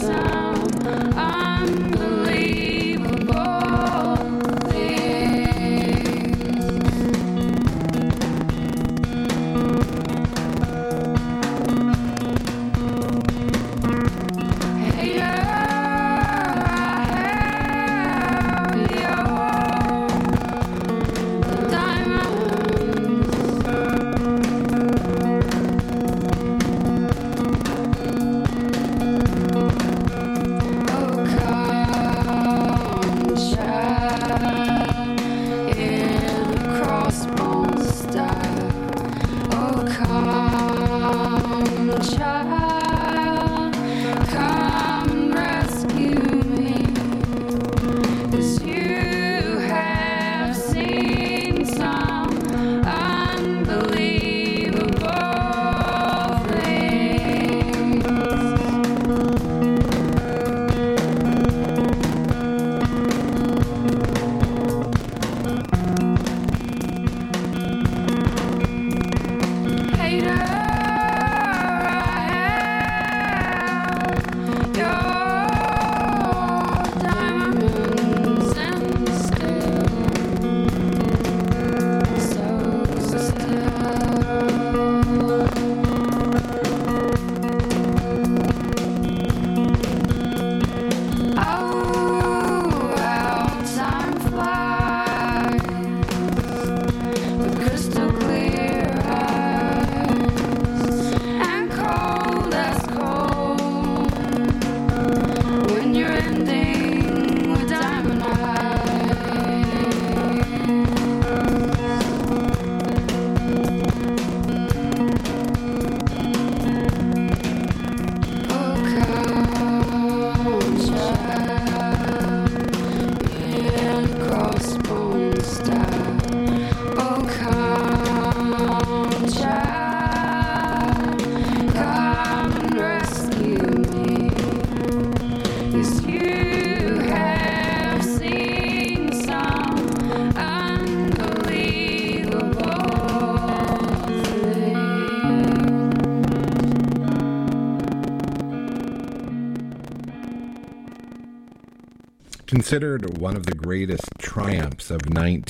Considered one of the greatest triumphs of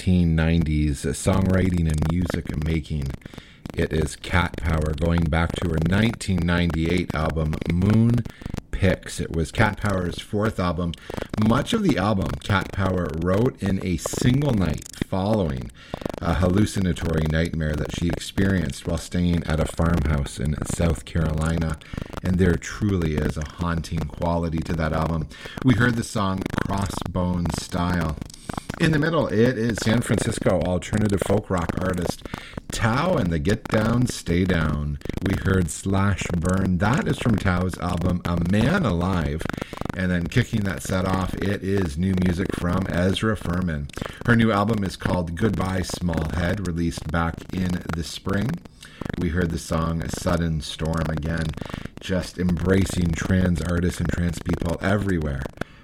1990s songwriting and music making, it is Cat Power, going back to her 1998 album, Moon Pix. It was Cat Power's fourth album. Much of the album, Cat Power wrote in a single night following a hallucinatory nightmare that she experienced while staying at a farmhouse in South Carolina. And there truly is a haunting quality to that album. We heard the song Crossbone Style. In the middle, it is San Francisco alternative folk rock artist Tao and the Get Down, Stay Down. We heard Slash Burn. That is from Tao's album A Man Alive. And then kicking that set off, it is new music from Ezra Furman. Her new album is called Goodbye Small Head, released back in the spring. We heard the song Sudden Storm, again, just embracing trans artists and trans people everywhere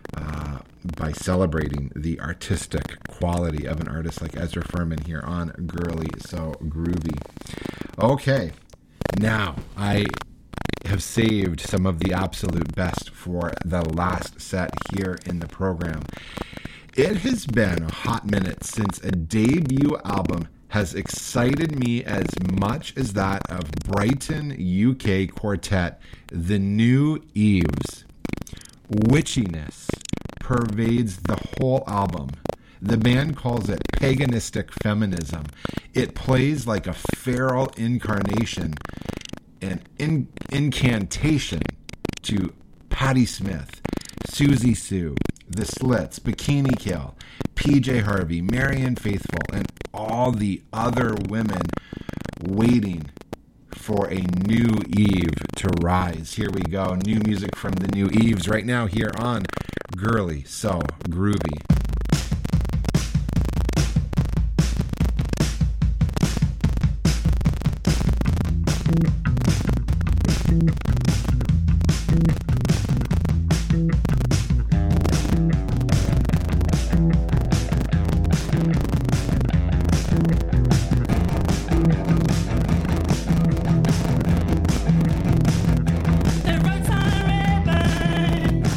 by celebrating the artistic quality of an artist like Ezra Furman here on Girly So Groovy. Okay, now I have saved some of the absolute best for the last set here in the program. It has been a hot minute since a debut album has excited me as much as that of Brighton, UK quartet, The New Eves. Witchiness pervades the whole album. The band calls it paganistic feminism. It plays like a feral incarnation, an incantation to Patti Smith, Susie Sue, The Slits, Bikini Kill, PJ Harvey, Marianne Faithfull, and all the other women waiting for a new Eve to rise. Here we go. New music from the New Eves right now here on Girly So Groovy. The roads are red,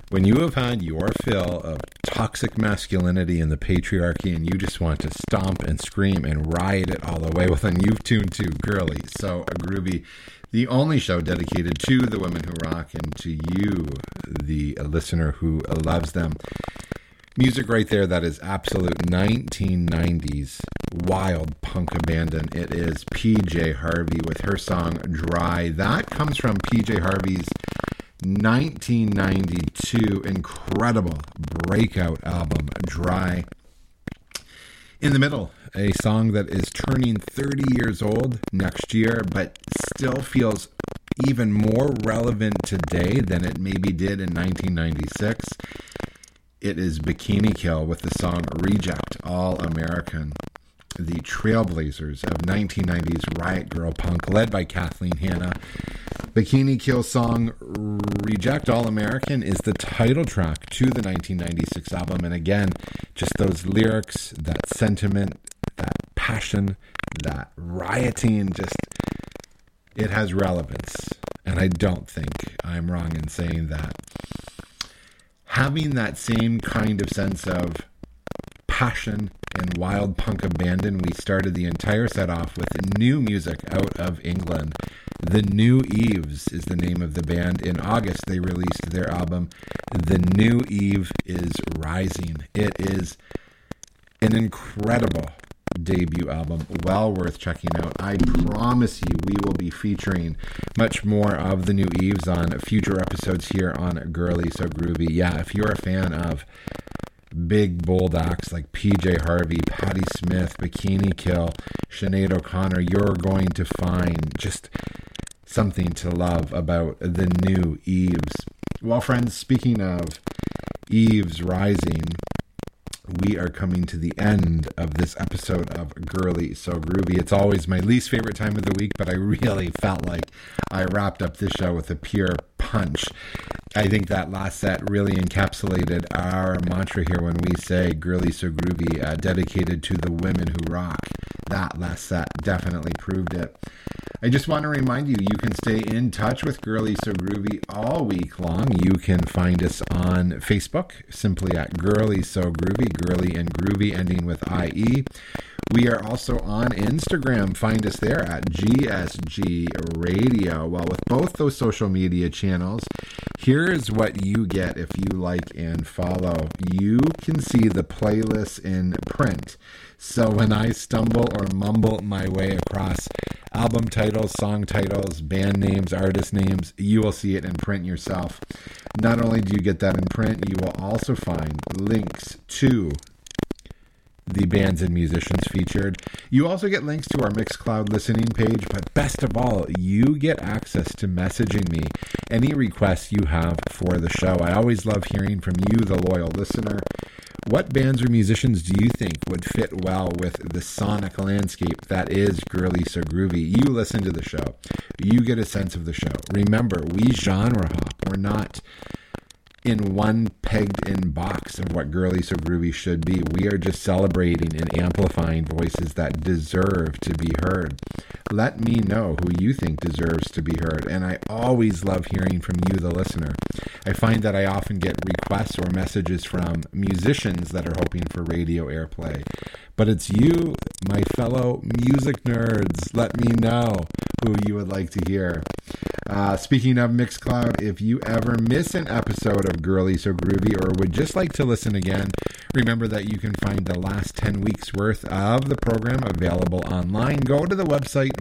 When you have had your fill of toxic masculinity and the patriarchy and you just want to stomp and scream and riot it all the way, well, then you've tuned to Girly So Groovy, the only show dedicated to the women who rock and to you, the listener who loves them. Music right there that is absolute 1990s wild punk abandon. It is PJ Harvey with her song Dry. That comes from PJ Harvey's 1992 incredible breakout album, Dry. In the middle, a song that is turning 30 years old next year, but still feels even more relevant today than it maybe did in 1996. It is Bikini Kill with the song Reject All American. The trailblazers of 1990s riot girl punk led by Kathleen Hanna. Bikini Kill song Reject All American is the title track to the 1996 album. And again, just those lyrics, that sentiment, that passion, that rioting, just it has relevance. And I don't think I'm wrong in saying that. Having that same kind of sense of passion and wild punk abandon, we started the entire set off with new music out of England. The New Eves is the name of the band. In August, they released their album, The New Eve is Rising. It is an incredible debut album, well worth checking out. I promise you we will be featuring much more of the New Eves on future episodes here on Girly So Groovy. Yeah, if you're a fan of big bold acts like PJ Harvey, Patti Smith, Bikini Kill, Sinead O'Connor, you're going to find just something to love about the New Eves. Well, friends, speaking of Eves Rising, we are coming to the end of this episode of Girly So Groovy. It's always my least favorite time of the week, but I really felt like I wrapped up this show with a pure punch. I think that last set really encapsulated our mantra here when we say Girly So Groovy, dedicated to the women who rock. That last set definitely proved it. I just want to remind you, you can stay in touch with Girly So Groovy all week long. You can find us on Facebook, simply at Girly So Groovy, Girly and Groovy, ending with IE. We are also on Instagram. Find us there at GSG Radio. Well, with both those social media channels, here's what you get if you like and follow. You can see the playlists in print. So when I stumble or mumble my way across album titles, song titles, band names, artist names, you will see it in print yourself. Not only do you get that in print, you will also find links to the bands and musicians featured. You also get links to our Mixcloud listening page, but best of all, you get access to messaging me any requests you have for the show. I always love hearing from you, the loyal listener. What bands or musicians do you think would fit well with the sonic landscape that is Girly So Groovy? You listen to the show. You get a sense of the show. Remember, we genre hop. We're not in one pegged-in box of what Girly So Groovy should be. We are just celebrating and amplifying voices that deserve to be heard. Let me know who you think deserves to be heard. And I always love hearing from you, the listener. I find that I often get requests or messages from musicians that are hoping for radio airplay. But it's you, my fellow music nerds. Let me know who you would like to hear. Speaking of Mixcloud, if you ever miss an episode of Girly So Groovy or would just like to listen again, remember that you can find the last 10 weeks worth of the program available online. Go to the website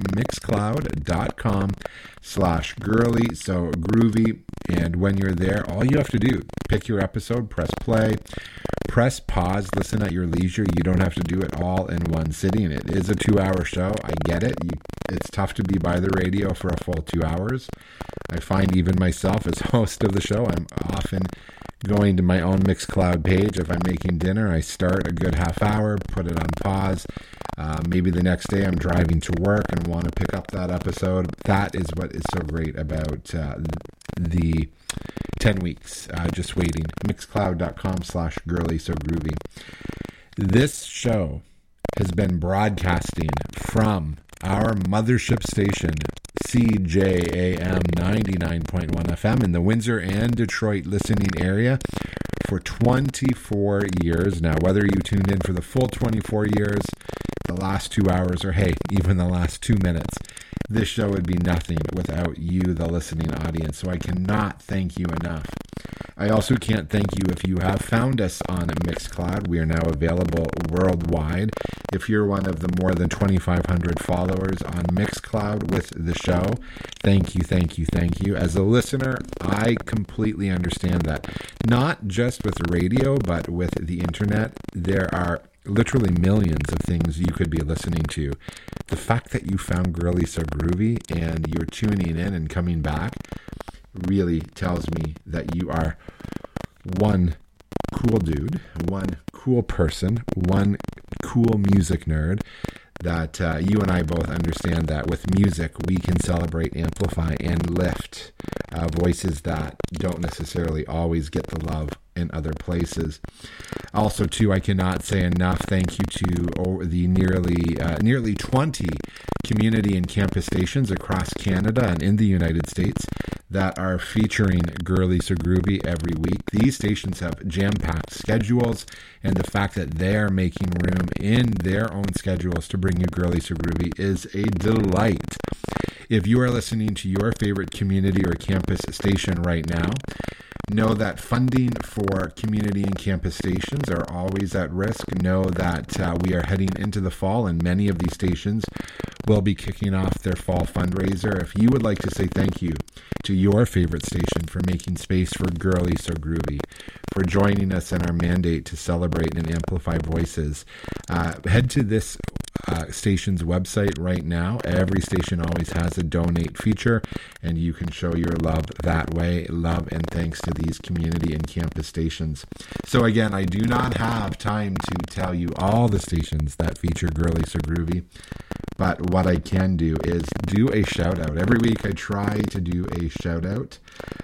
mixcloud.com/Girly So Groovy, and when you're there, all you have to do, pick your episode, press play, press pause, listen at your leisure. You don't have to do it all in one sitting. It is a 2-hour show. I get it. It's tough to be by the radio for a full 2 hours. I find even myself as host of the show, I'm often going to my own Mixcloud page. If I'm making dinner, I start a good half hour, put it on pause. Maybe the next day I'm driving to work and want to pick up that episode. That is what is so great about the 10 weeks. Just waiting. Mixcloud.com/Girly So Groovy. This show has been broadcasting from our mothership station, CJAM 99.1 FM in the Windsor and Detroit listening area for 24 years now. Whether you tuned in for the full 24 years, the last 2 hours, or hey, even the last 2 minutes, this show would be nothing without you, the listening audience. So I cannot thank you enough. I also can't thank you if you have found us on Mixcloud. We are now available worldwide. If you're one of the more than 2,500 followers on Mixcloud with the show, thank you, thank you, thank you. As a listener, I completely understand that. Not just with radio, but with the internet, there are literally millions of things you could be listening to. The fact that you found Girly So Groovy and you're tuning in and coming back really tells me that you are one cool dude, one cool person, one cool music nerd, that you and I both understand that with music we can celebrate, amplify, and lift voices that don't necessarily always get the love in other places. Also, too, I cannot say enough thank you to the nearly 20 community and campus stations across Canada and in the United States that are featuring Girly So Groovy every week. These stations have jam-packed schedules, and the fact that they're making room in their own schedules to bring you Girly So Groovy is a delight. If you are listening to your favorite community or campus station right now, know that funding for community and campus stations are always at risk. Know that we are heading into the fall, and many of these stations will be kicking off their fall fundraiser. If you would like to say thank you to your favorite station for making space for Girly So Groovy, for joining us in our mandate to celebrate and amplify voices, head to this station's website right now. Every station always has a donate feature, and you can show your love that way. Love and thanks to these community and campus stations. So again, I do not have time to tell you all the stations that feature Girly So Groovy, but what I can do is do a shout out. Every week I try to do a shout out.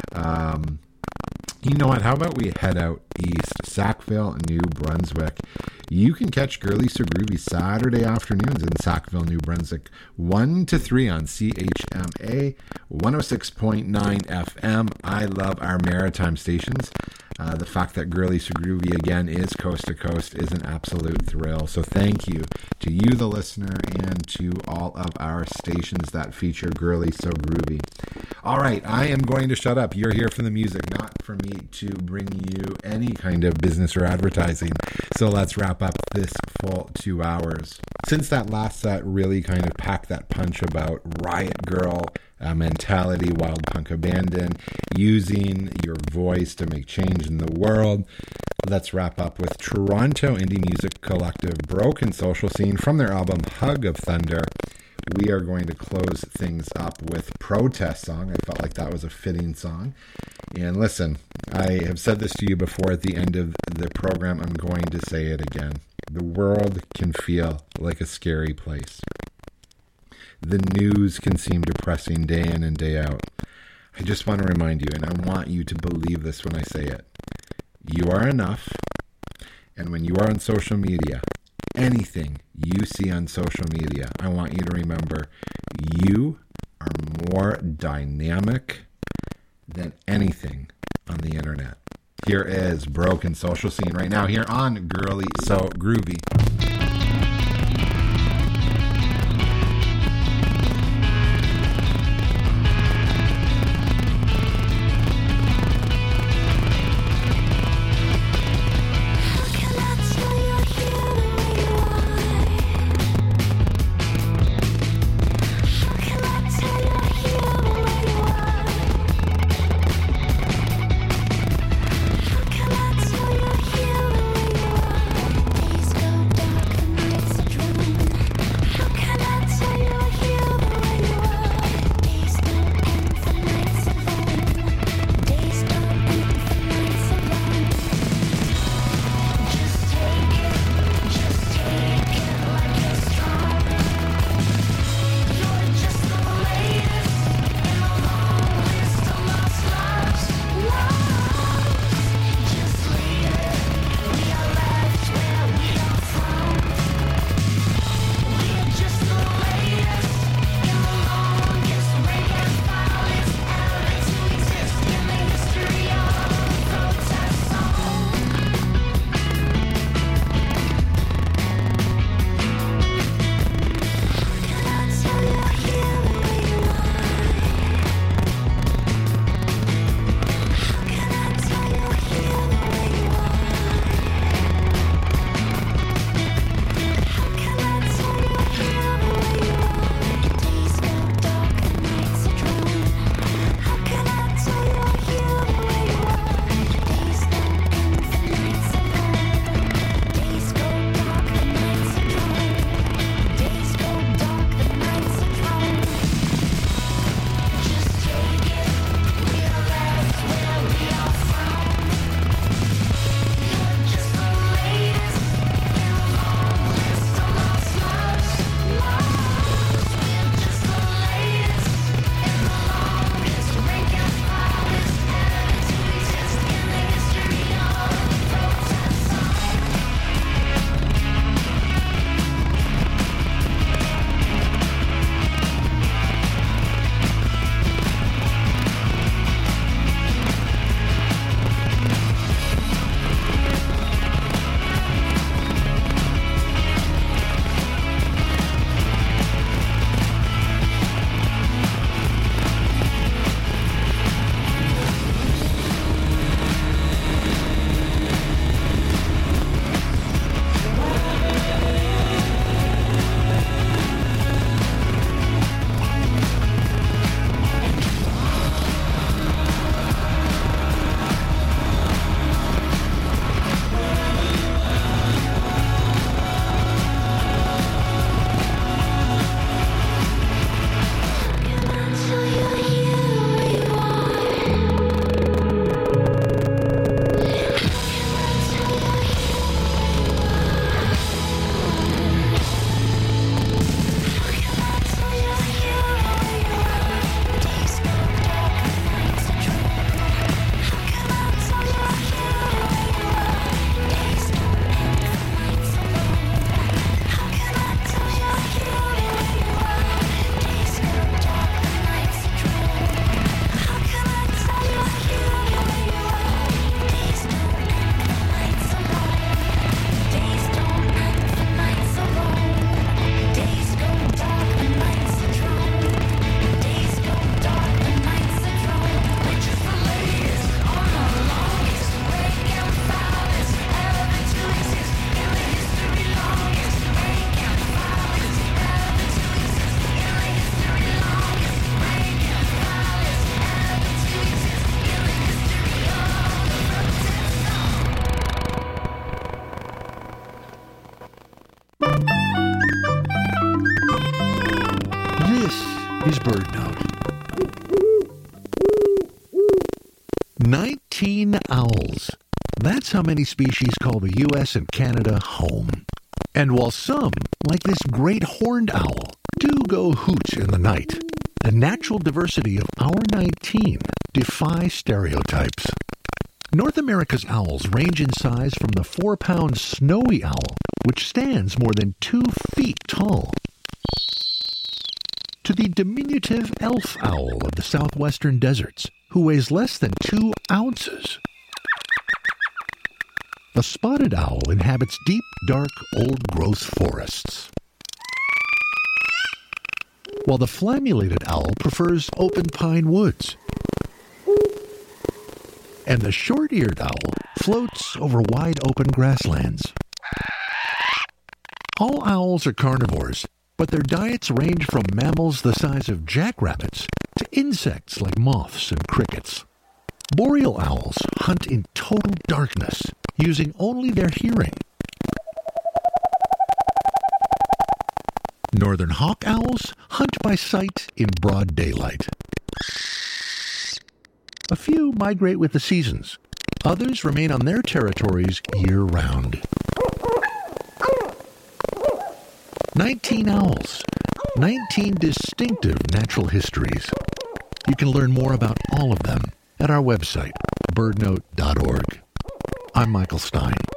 You know what? How about we head out east, Sackville, New Brunswick. You can catch Girly So Groovy Saturday afternoons in Sackville, New Brunswick, 1 to 3 on CHMA 106.9 FM. I love our maritime stations. The fact that Girly So Groovy again is coast to coast is an absolute thrill. So thank you to you, the listener, and to all of our stations that feature Girly So Groovy. All right, I am going to shut up. You're here for the music, not for me to bring you any kind of business or advertising. So let's wrap up this full 2 hours. Since that last set really kind of packed that punch about Riot Girl mentality, wild punk abandon, using your voice to make change in the world, let's wrap up with Toronto indie music collective Broken Social Scene from their album Hug of Thunder. We are going to close things up with Protest Song. I felt like that was a fitting song. And listen, I have said this to you before at the end of the program. I'm going to say it again. The world can feel like a scary place. The news can seem depressing day in and day out. I just want to remind you, and I want you to believe this when I say it. You are enough. And when you are on social media, anything you see on social media, I want you to remember you are more dynamic than anything on the internet. Here is Broken Social Scene right now here on Girly So Groovy. Please go is BirdNote. 19 owls. That's how many species call the U.S. and Canada home. And while some, like this great horned owl, do go hoot in the night, the natural diversity of our 19 defy stereotypes. North America's owls range in size from the 4-pound snowy owl, which stands more than 2 feet tall, to the diminutive elf owl of the southwestern deserts, who weighs less than 2 ounces. The spotted owl inhabits deep, dark, old-growth forests, while the flammulated owl prefers open pine woods. And the short-eared owl floats over wide-open grasslands. All owls are carnivores, but their diets range from mammals the size of jackrabbits to insects like moths and crickets. Boreal owls hunt in total darkness, using only their hearing. Northern hawk owls hunt by sight in broad daylight. A few migrate with the seasons. Others remain on their territories year-round. 19 owls. 19 distinctive natural histories. You can learn more about all of them at our website, birdnote.org. I'm Michael Stein.